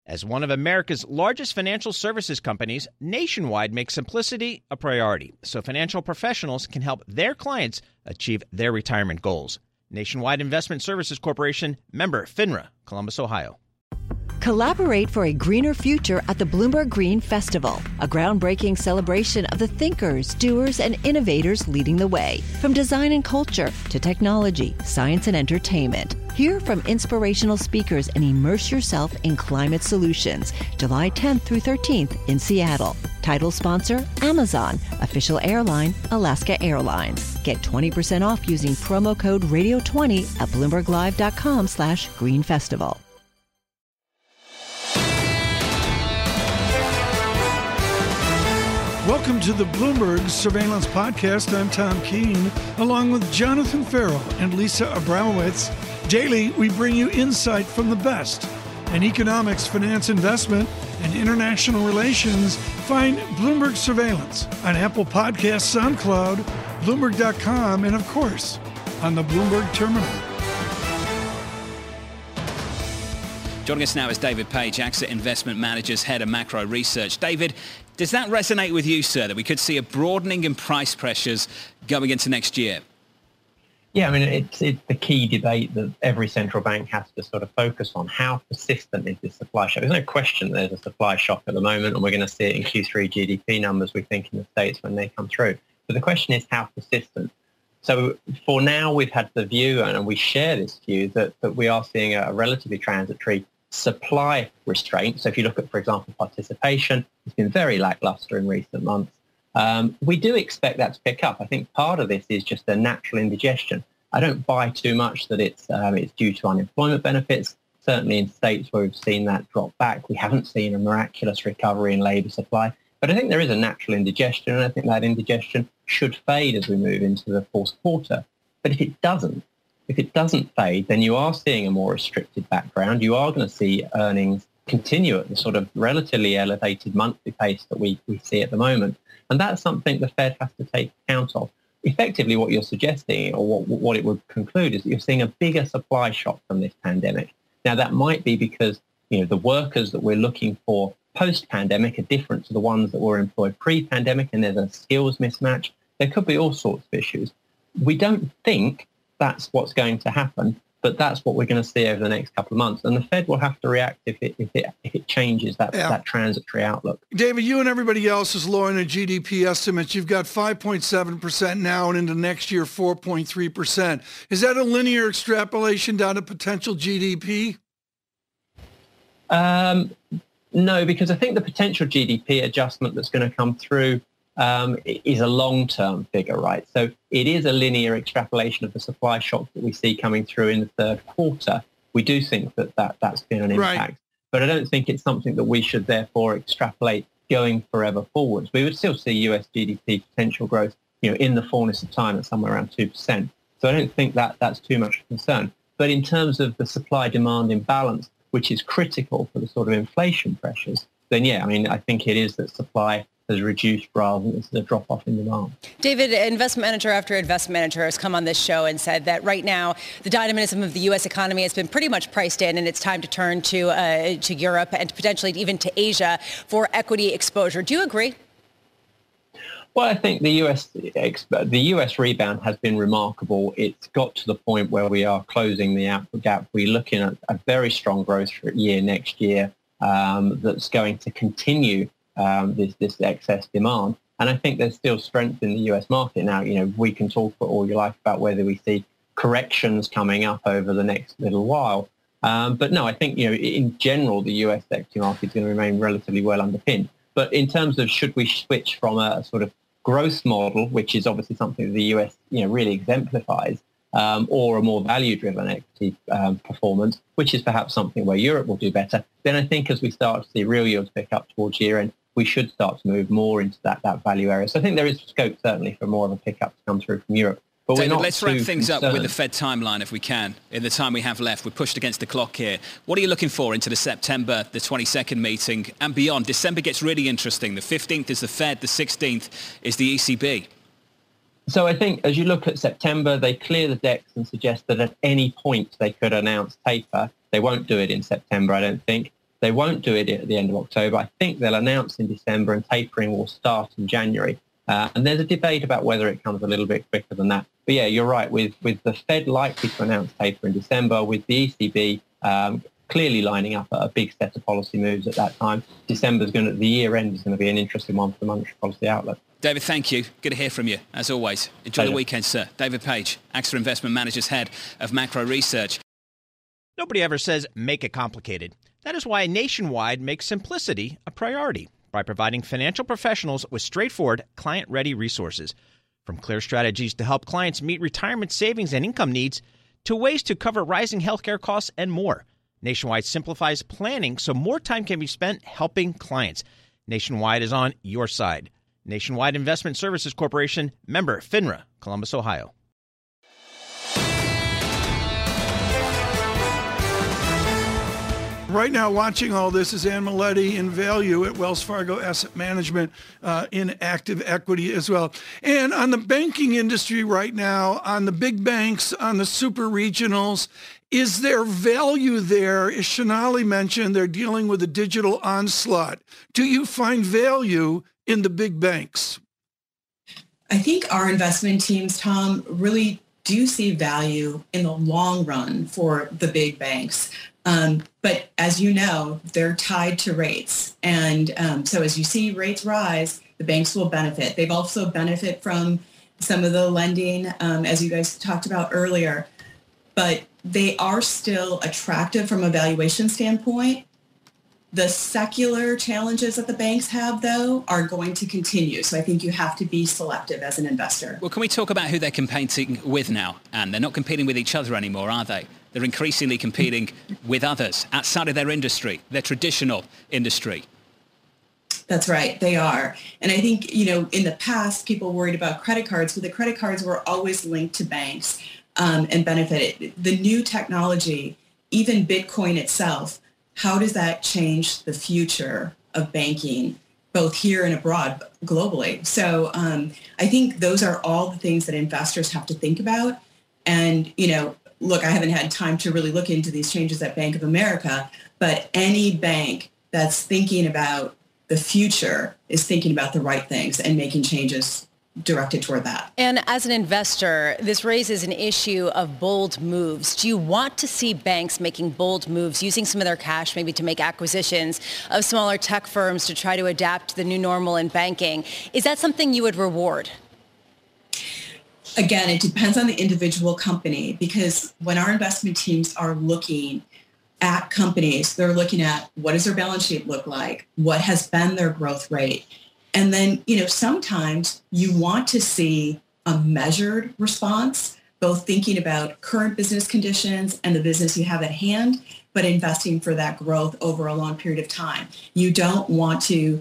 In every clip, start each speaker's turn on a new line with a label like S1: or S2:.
S1: As one of America's largest financial services companies, Nationwide makes simplicity a priority so financial professionals can help their clients achieve their retirement goals. Nationwide Investment Services Corporation, member FINRA, Columbus, Ohio.
S2: Collaborate for a greener future at the Bloomberg Green Festival, a groundbreaking celebration of the thinkers, doers, and innovators leading the way. From design and culture to technology, science, and entertainment. Hear from inspirational speakers and immerse yourself in climate solutions. July 10th through 13th in Seattle. Title sponsor, Amazon. Official airline, Alaska Airlines. Get 20% off using promo code radio20 at bloomberglive.com/greenfestival.
S3: Welcome to the Bloomberg Surveillance Podcast. I'm Tom Keene, along with Jonathan Farrell and Lisa Abramowitz. Daily, we bring you insight from the best in economics, finance, investment, and international relations. Find Bloomberg Surveillance on Apple Podcasts, SoundCloud, Bloomberg.com, and of course, on the Bloomberg Terminal.
S4: Joining us now is David Page, AXA Investment Managers, Head of Macro Research. David, does that resonate with you, sir, that we could see a broadening in price pressures going into next year?
S5: Yeah, I mean, it's the key debate that every central bank has to sort of focus on. How persistent is this supply shock? There's no question there's a supply shock at the moment, and we're going to see it in Q3 GDP numbers, we think, in the States when they come through. But the question is how persistent. So for now, we've had the view, and we share this view, that we are seeing a relatively transitory supply restraint. So if you look at, for example, participation, it's been very lackluster in recent months. We do expect that to pick up. I think part of this is just a natural indigestion. I don't buy too much that it's due to unemployment benefits. Certainly in states where we've seen that drop back, we haven't seen a miraculous recovery in labour supply. But I think there is a natural indigestion, and I think that indigestion should fade as we move into the fourth quarter. But if it doesn't fade, then you are seeing a more restricted background. You are going to see earnings continue at the sort of relatively elevated monthly pace that we see at the moment. And that's something the Fed has to take account of. Effectively, what you're suggesting, or what it would conclude, is that you're seeing a bigger supply shock from this pandemic. Now, that might be because, the workers that we're looking for post-pandemic are different to the ones that were employed pre-pandemic, and there's a skills mismatch. There could be all sorts of issues. We don't think that's what's going to happen, but that's what we're going to see over the next couple of months. And the Fed will have to react if it changes that transitory outlook.
S3: David, you and everybody else is lowering the GDP estimates. You've got 5.7% now, and into next year, 4.3%. Is that a linear extrapolation down to potential GDP?
S5: No, because I think the potential GDP adjustment that's going to come through is a long-term figure, right? So it is a linear extrapolation of the supply shock that we see coming through in the third quarter. We do think that's been an impact. Right. But I don't think it's something that we should therefore extrapolate going forever forwards. We would still see US GDP potential growth, in the fullness of time at somewhere around 2%. So I don't think that's too much of a concern. But in terms of the supply-demand imbalance, which is critical for the sort of inflation pressures, then I think it is that supply has reduced rather than the drop-off in demand.
S6: David, investment manager after investment manager has come on this show and said that right now the dynamism of the U.S. economy has been pretty much priced in, and it's time to turn to Europe and potentially even to Asia for equity exposure. Do you agree?
S5: Well, I think the U.S. rebound has been remarkable. It's got to the point where we are closing the output gap. We're looking at a very strong growth year next year that's going to continue this excess demand. And I think there's still strength in the US market. Now, we can talk for all you like about whether we see corrections coming up over the next little while. But no, I think, in general, the US equity market is going to remain relatively well underpinned. But in terms of should we switch from a sort of growth model, which is obviously something that the US, really exemplifies, or a more value-driven equity performance, which is perhaps something where Europe will do better, then I think as we start to see real yields pick up towards year-end, we should start to move more into that value area. So I think there is scope certainly for more of a pickup to come through from Europe. But
S4: David, let's wrap things up with the Fed timeline if we can, in the time we have left. We're pushed against the clock here. What are you looking for into the September, the 22nd meeting and beyond? December gets really interesting. The 15th is the Fed, the 16th is the ECB.
S5: So I think as you look at September, they clear the decks and suggest that at any point they could announce taper. They won't do it in September, I don't think. They won't do it at the end of October. I think they'll announce in December, and tapering will start in January. And there's a debate about whether it comes a little bit quicker than that. But yeah, you're right. With the Fed likely to announce taper in December, with the ECB clearly lining up a big set of policy moves at that time, the year end is going to be an interesting one for the monetary policy outlook.
S4: David, thank you. Good to hear from you, as always. Enjoy the weekend, sir. David Page, AXA Investment Managers Head of Macro Research.
S1: Nobody ever says make it complicated. That is why Nationwide makes simplicity a priority by providing financial professionals with straightforward, client-ready resources. From clear strategies to help clients meet retirement savings and income needs, to ways to cover rising healthcare costs and more. Nationwide simplifies planning so more time can be spent helping clients. Nationwide is on your side. Nationwide Investment Services Corporation, member FINRA, Columbus, Ohio.
S3: Right now, watching all this is Ann Maletti in value at Wells Fargo Asset Management in active equity as well. And on the banking industry right now, on the big banks, on the super regionals, is there value there? As Shonali mentioned, they're dealing with a digital onslaught. Do you find value in the big banks?
S7: I think our investment teams, Tom, really do see value in the long run for the big banks. But as you know, they're tied to rates. And so as you see rates rise, the banks will benefit. They've also benefit from some of the lending, as you guys talked about earlier. But they are still attractive from a valuation standpoint. The secular challenges that the banks have, though, are going to continue. So I think you have to be selective as an investor.
S4: Well, can we talk about who they're competing with now, Anne? They're not competing with each other anymore, are they? They're increasingly competing with others outside of their industry, their traditional industry.
S7: That's right. They are. And I think, in the past, people worried about credit cards, but the credit cards were always linked to banks and benefited. The new technology, even Bitcoin itself, how does that change the future of banking, both here and abroad, globally? So I think those are all the things that investors have to think about. And, look, I haven't had time to really look into these changes at Bank of America, but any bank that's thinking about the future is thinking about the right things and making changes directed toward that.
S6: And as an investor, this raises an issue of bold moves. Do you want to see banks making bold moves, using some of their cash maybe to make acquisitions of smaller tech firms to try to adapt to the new normal in banking? Is that something you would reward?
S7: Again, it depends on the individual company, because when our investment teams are looking at companies, they're looking at what does their balance sheet look like? What has been their growth rate? And then, sometimes you want to see a measured response, both thinking about current business conditions and the business you have at hand, but investing for that growth over a long period of time. You don't want to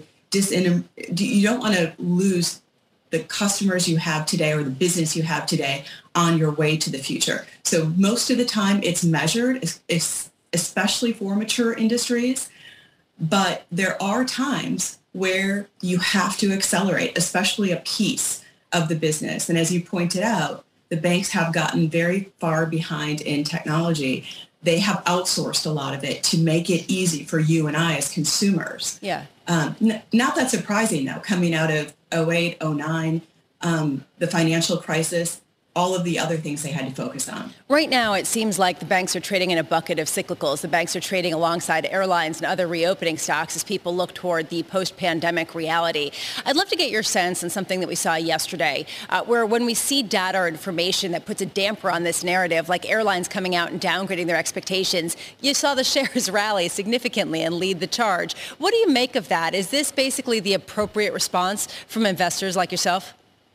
S7: lose the customers you have today or the business you have today on your way to the future. So most of the time it's measured, especially for mature industries, but there are times where you have to accelerate, especially a piece of the business. And as you pointed out, the banks have gotten very far behind in technology. They have outsourced a lot of it to make it easy for you and I as consumers.
S6: Yeah.
S7: Not that surprising, though, coming out of 08, 09, the financial crisis, all of the other things they had to focus on.
S6: Right now, it seems like the banks are trading in a bucket of cyclicals. The banks are trading alongside airlines and other reopening stocks as people look toward the post-pandemic reality. I'd love to get your sense on something that we saw yesterday, where when we see data or information that puts a damper on this narrative, like airlines coming out and downgrading their expectations, you saw the shares rally significantly and lead the charge. What do you make of that? Is this basically the appropriate response from investors like yourself?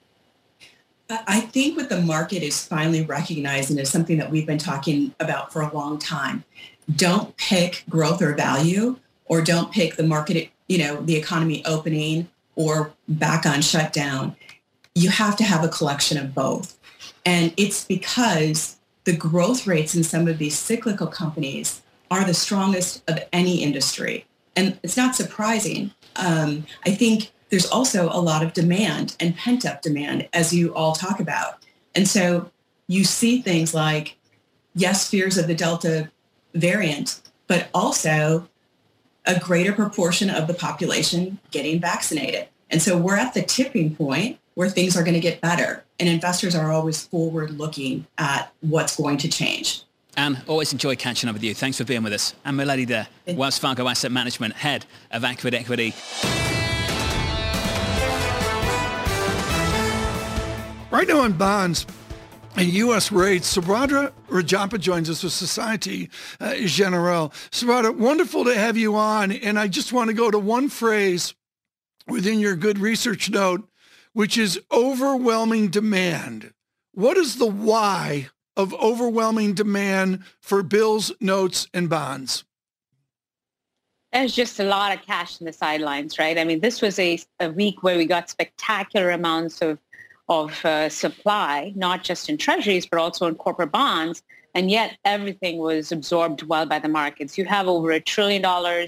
S7: I think what the market is finally recognizing is something that we've been talking about for a long time. Don't pick growth or value, or don't pick the market, the economy opening or back on shutdown. You have to have a collection of both. And it's because the growth rates in some of these cyclical companies are the strongest of any industry. And it's not surprising. I think there's also a lot of demand and pent-up demand, as you all talk about. And so you see things like, yes, fears of the Delta variant, but also a greater proportion of the population getting vaccinated. And so we're at the tipping point where things are going to get better. And investors are always forward looking at what's going to change.
S4: Anne, always enjoy catching up with you. Thanks for being with us. Anne Mulally there, Wells Fargo Asset Management, Head of Acuid Equity.
S3: Right now on bonds and U.S. rates, Subhadra Rajappa joins us with Societe Generale. Subhadra, wonderful to have you on. And I just want to go to one phrase within your good research note, which is overwhelming demand. What is the why of overwhelming demand for bills, notes, and bonds?
S8: There's just a lot of cash in the sidelines, right? I mean, this was a week where we got spectacular amounts of supply, not just in treasuries, but also in corporate bonds. And yet everything was absorbed well by the markets. You have over $1 trillion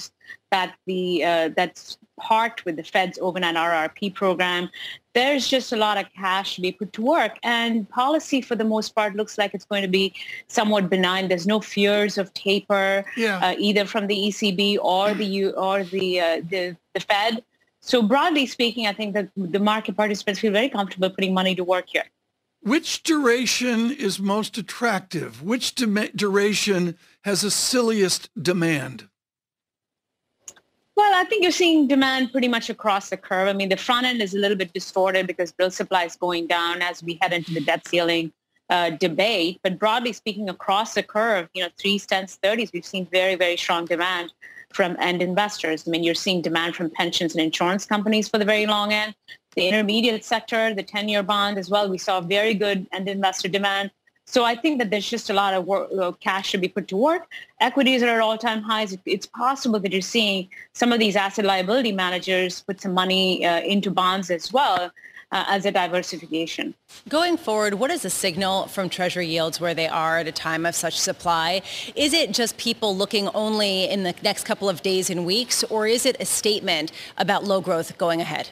S8: that's parked with the Fed's overnight RRP program. There's just a lot of cash to be put to work. And policy, for the most part, looks like it's going to be somewhat benign. There's no fears of taper, either from the ECB or the Fed. So broadly speaking, I think that the market participants feel very comfortable putting money to work here.
S3: Which duration is most attractive? Which duration has the silliest demand?
S8: Well, I think you're seeing demand pretty much across the curve. I mean, the front end is a little bit distorted because bill supply is going down as we head into the debt ceiling debate. But broadly speaking, across the curve, 3s, 10s, 30s, we've seen very, very strong demand from end investors. I mean, you're seeing demand from pensions and insurance companies for the very long end. The intermediate sector, the 10-year bond as well, we saw very good end investor demand. So I think that there's just a lot of cash to be put to work. Equities are at all-time highs. It's possible that you're seeing some of these asset liability managers put some money into bonds as well as a diversification.
S6: Going forward, what is the signal from Treasury yields where they are at a time of such supply? Is it just people looking only in the next couple of days and weeks, or is it a statement about low growth going ahead?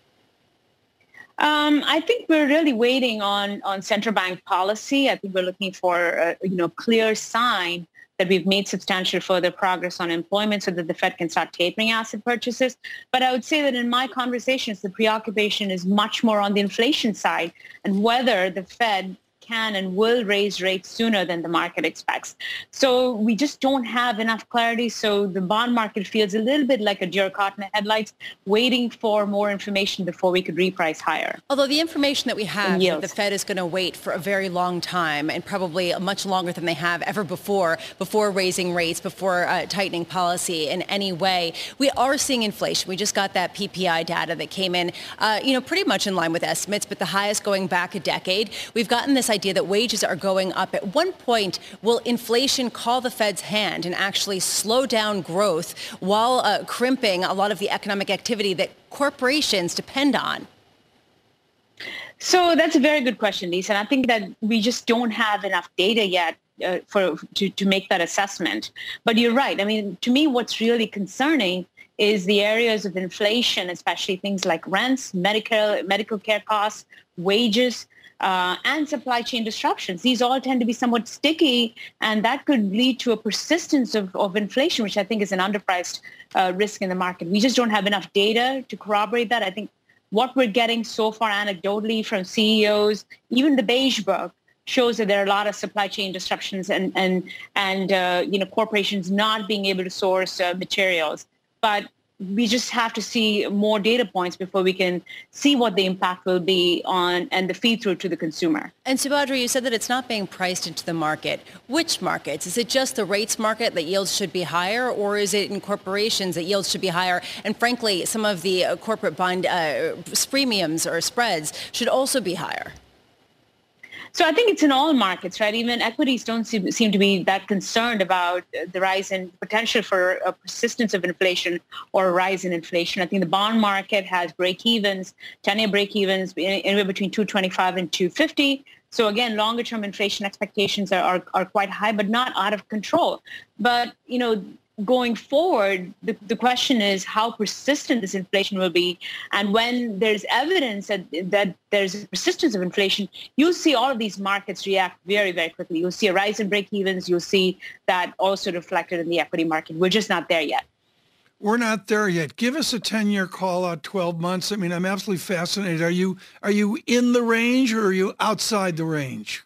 S8: I think we're really waiting on central bank policy. I think we're looking for a clear sign that we've made substantial further progress on employment so that the Fed can start tapering asset purchases. But I would say that in my conversations, the preoccupation is much more on the inflation side and whether the Fed can and will raise rates sooner than the market expects. So we just don't have enough clarity. So the bond market feels a little bit like a deer caught in the headlights, waiting for more information before we could reprice higher.
S6: Although the information that we have, the Fed is going to wait for a very long time and probably much longer than they have ever before raising rates, before tightening policy in any way. We are seeing inflation. We just got that PPI data that came in, pretty much in line with estimates, but the highest going back a decade. We've gotten this idea that wages are going up. At one point, will inflation call the Fed's hand and actually slow down growth while crimping a lot of the economic activity that corporations depend on?
S8: So that's a very good question, Lisa. And I think that we just don't have enough data yet to make that assessment. But you're right. I mean, to me, what's really concerning is the areas of inflation, especially things like rents, medical care costs, wages, and supply chain disruptions. These all tend to be somewhat sticky, and that could lead to a persistence of inflation, which I think is an underpriced risk in the market. We just don't have enough data to corroborate that. I think what we're getting so far anecdotally from CEOs, even the Beige Book, shows that there are a lot of supply chain disruptions and corporations not being able to source materials. But we just have to see more data points before we can see what the impact will be on and the feed through to the consumer.
S6: And Subhadra, you said that it's not being priced into the market. Which markets? Is it just the rates market that yields should be higher, or is it in corporations that yields should be higher? And frankly, some of the corporate bond premiums or spreads should also be higher.
S8: So I think it's in all markets, right? Even equities don't seem to be that concerned about the rise in potential for a persistence of inflation or a rise in inflation. I think the bond market has break-evens, 10-year break-evens anywhere between 225 and 250. So again, longer-term inflation expectations are quite high, but not out of control. But, going forward, the question is how persistent this inflation will be. And when there's evidence that there's a persistence of inflation, you'll see all of these markets react very, very quickly. You'll see a rise in break-evens. You'll see that also reflected in the equity market. We're just not there yet.
S3: We're not there yet. Give us a 10-year call out 12 months. I mean, I'm absolutely fascinated. Are you in the range or are you outside the range?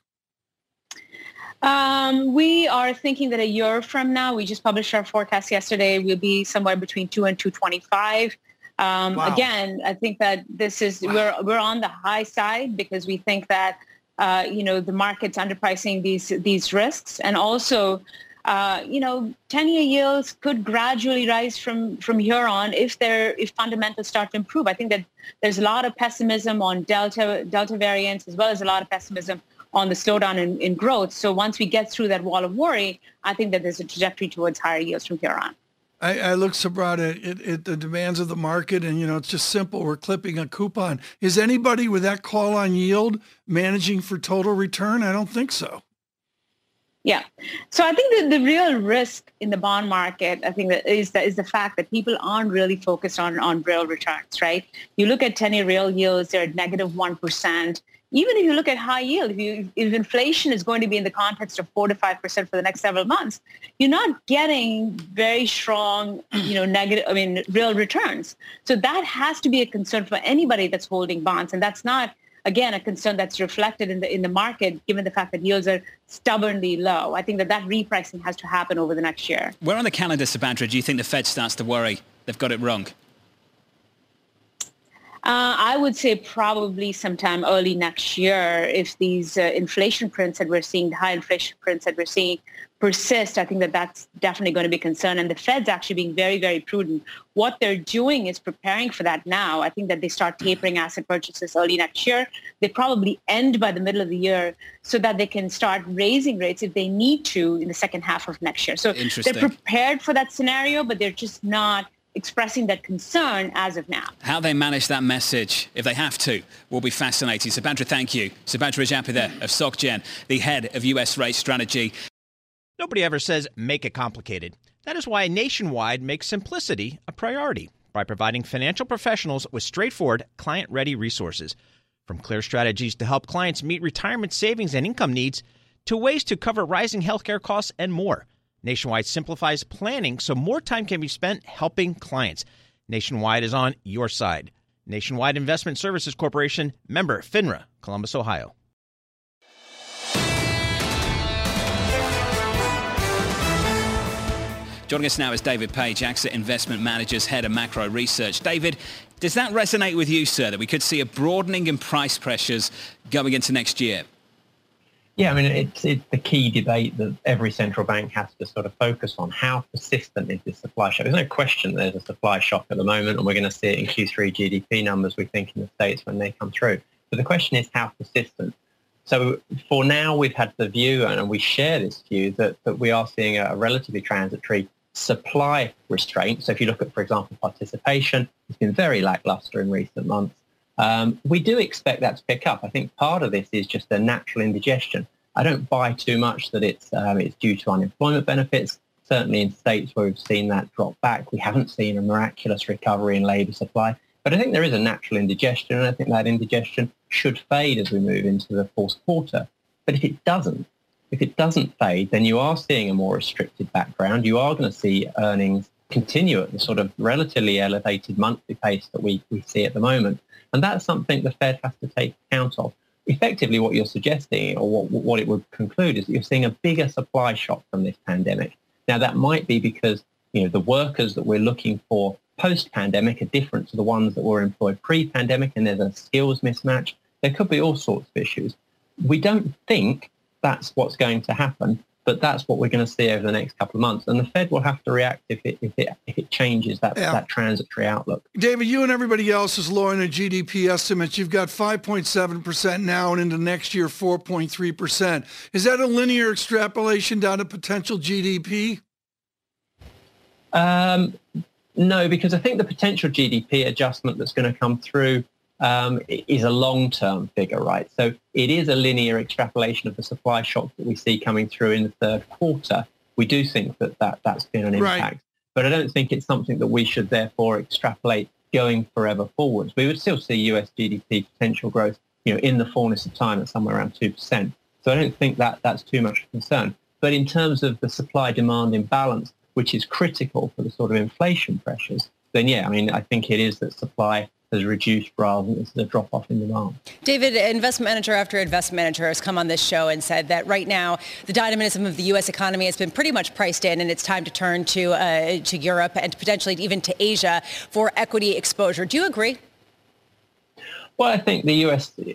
S8: We are thinking that a year from now, we just published our forecast yesterday, we'll be somewhere between 2 and 225. Wow. Again, I think that we're on the high side because we think that the market's underpricing these risks, and also 10-year yields could gradually rise from here on if fundamentals start to improve. I think that there's a lot of pessimism on Delta variants, as well as a lot of pessimism on the slowdown in growth. So once we get through that wall of worry, I think that there's a trajectory towards higher yields from here on.
S3: I look, Subrata, at the demands of the market, and, it's just simple. We're clipping a coupon. Is anybody with that call on yield managing for total return? I don't think so.
S8: Yeah. So I think that the real risk in the bond market, I think that is the fact that people aren't really focused on real returns, right? You look at 10-year real yields, they're at negative 1%. Even if you look at high yield, if inflation is going to be in the context of 4 to 5% for the next several months, you're not getting very strong, real returns. So that has to be a concern for anybody that's holding bonds. And that's not, again, a concern that's reflected in the market, given the fact that yields are stubbornly low. I think that repricing has to happen over the next year.
S4: Where on the calendar, Subhadra, do you think the Fed starts to worry they've got it wrong?
S8: I would say probably sometime early next year, if these inflation prints that we're seeing, the high inflation prints that we're seeing persist. I think that's definitely going to be a concern. And the Fed's actually being very, very prudent. What they're doing is preparing for that now. I think that they start tapering asset purchases early next year. They probably end by the middle of the year so that they can start raising rates if they need to in the second half of next year. So they're prepared for that scenario, but they're just not expressing that concern as of now.
S4: How they manage that message, if they have to, will be fascinating. Subhadra, thank you. Subhadra Rajappi there of SocGen, the head of US rate strategy.
S1: Nobody ever says make it complicated. That is why Nationwide makes simplicity a priority by providing financial professionals with straightforward, client-ready resources. From clear strategies to help clients meet retirement savings and income needs, to ways to cover rising healthcare costs and more. Nationwide simplifies planning so more time can be spent helping clients. Nationwide is on your side. Nationwide Investment Services Corporation, member FINRA, Columbus, Ohio.
S4: Joining us now is David Page, AXA Investment Managers, Head of Macro Research. David, does that resonate with you, sir, that we could see a broadening in price pressures going into next year?
S5: Yeah, I mean, it's the key debate that every central bank has to sort of focus on. How persistent is this supply shock? There's no question there's a supply shock at the moment, and we're going to see it in Q3 GDP numbers, we think, in the States when they come through. But the question is how persistent. So for now, we've had the view, and we share this view, that we are seeing a relatively transitory supply restraint. So if you look at, for example, participation, it's been very lackluster in recent months. We do expect that to pick up. I think part of this is just a natural indigestion. I don't buy too much that it's due to unemployment benefits. Certainly in states where we've seen that drop back, we haven't seen a miraculous recovery in labour supply. But I think there is a natural indigestion, and I think that indigestion should fade as we move into the fourth quarter. But if it doesn't fade, then you are seeing a more restricted background. You are going to see earnings continue at the sort of relatively elevated monthly pace that we see at the moment. And that's something the Fed has to take account of. Effectively, what you're suggesting, or what it would conclude, is that you're seeing a bigger supply shock from this pandemic. Now, that might be because, the workers that we're looking for post-pandemic are different to the ones that were employed pre-pandemic, and there's a skills mismatch. There could be all sorts of issues. We don't think that's what's going to happen, but that's what we're going to see over the next couple of months. And the Fed will have to react if it changes that transitory outlook.
S3: David, you and everybody else is lowering the GDP estimates. You've got 5.7% now, and into next year, 4.3%. Is that a linear extrapolation down to potential GDP?
S5: No, because I think the potential GDP adjustment that's going to come through is a long-term figure, right? So it is a linear extrapolation of the supply shock that we see coming through in the third quarter. We do think that's been an impact. Right. But I don't think it's something that we should therefore extrapolate going forever forwards. We would still see US GDP potential growth, in the fullness of time at somewhere around 2%. So I don't think that's too much concern. But in terms of the supply-demand imbalance, which is critical for the sort of inflation pressures, then yeah, I mean, I think it is that supply has reduced rather than the drop-off in demand.
S6: David, investment manager after investment manager has come on this show and said that right now the dynamism of the U.S. economy has been pretty much priced in, and it's time to turn to Europe and potentially even to Asia for equity exposure. Do you agree?
S5: Well, I think the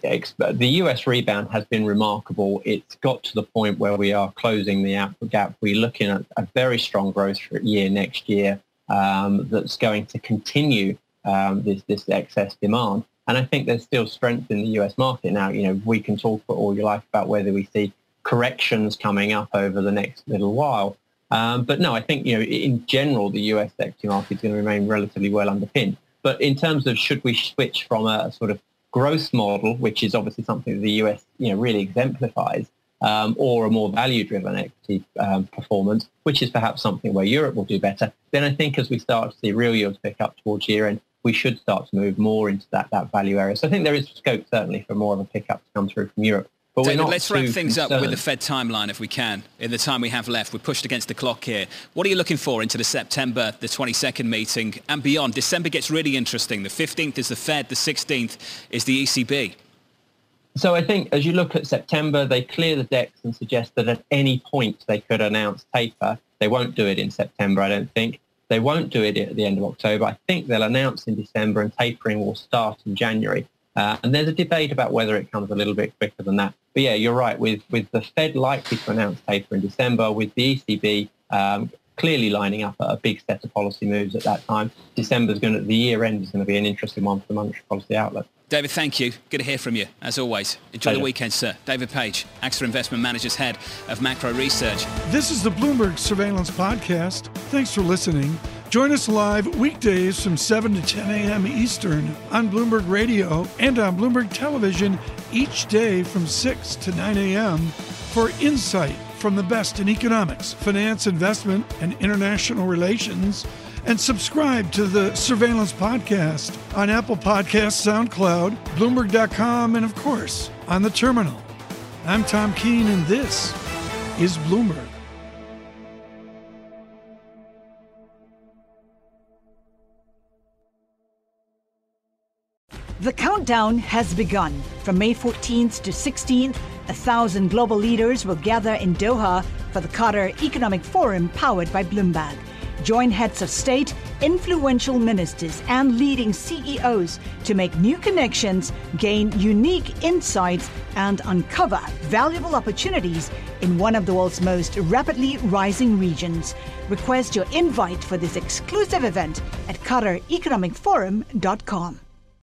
S5: US rebound has been remarkable. It's got to the point where we are closing the output gap. We're looking at a very strong growth year next year that's going to continue this excess demand. And I think there's still strength in the US market. Now, we can talk for all you like about whether we see corrections coming up over the next little while. But no, I think, in general, the US equity market is going to remain relatively well underpinned. But in terms of should we switch from a sort of growth model, which is obviously something that the US, really exemplifies, or a more value-driven equity performance, which is perhaps something where Europe will do better, then I think as we start to see real yields pick up towards year-end, we should start to move more into that value area. So I think there is scope certainly for more of a pickup to come through from Europe. But
S4: David, let's wrap things up with the Fed timeline if we can. In the time we have left, we're pushed against the clock here. What are you looking for into the September, the 22nd meeting and beyond? December gets really interesting. The 15th is the Fed, the 16th is the ECB.
S5: So I think as you look at September, they clear the decks and suggest that at any point they could announce taper. They won't do it in September, I don't think. They won't do it at the end of October. I think they'll announce in December and tapering will start in January. And there's a debate about whether it comes a little bit quicker than that. But yeah, you're right. With the Fed likely to announce taper in December, with the ECB clearly lining up a big set of policy moves at that time, the year end is going to be an interesting one for the monetary policy outlook.
S4: David, thank you. Good to hear from you, as always. Enjoy the weekend, sir. David Page, AXA Investment Managers Head of Macro Research.
S3: This is the Bloomberg Surveillance Podcast. Thanks for listening. Join us live weekdays from 7 to 10 a.m. Eastern on Bloomberg Radio and on Bloomberg Television each day from 6 to 9 a.m. for insight from the best in economics, finance, investment, and international relations. And subscribe to the Surveillance Podcast on Apple Podcasts, SoundCloud, Bloomberg.com, and of course, on the terminal. I'm Tom Keene, and this is Bloomberg.
S9: The countdown has begun. From May 14th to 16th, 1,000 global leaders will gather in Doha for the Qatar Economic Forum powered by Bloomberg. Join heads of state, influential ministers, and leading CEOs to make new connections, gain unique insights, and uncover valuable opportunities in one of the world's most rapidly rising regions. Request your invite for this exclusive event at QatarEconomicForum.com.